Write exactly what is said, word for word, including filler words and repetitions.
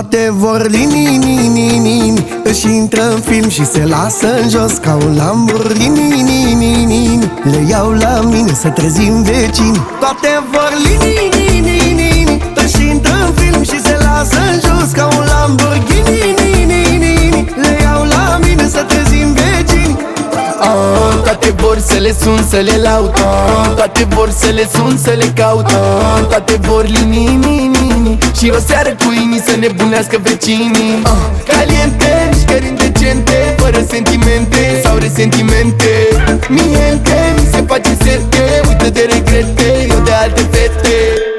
Toate vor lini-ni-ni-ni, își intră în film și se lasă în jos ca un Lamborghini. Le iau la mine să trezim vecini. Toate vor lini-ni-ni-ni, își intră în film și se lasă în jos ca un Lamborghini. Le iau la mine să trezim vecini. Oh, toate vor să le sun, să le laud. Oh, toate vor să le sun, să le caut. Oh, toate vor lini-ni-ni-ni și o seară cu inii să nebunească vecinii. Oh, caliente, mișcări indecente, fără sentimente sau resentimente. Miente, mi se face sete, uită de regrete, eu de alte fete.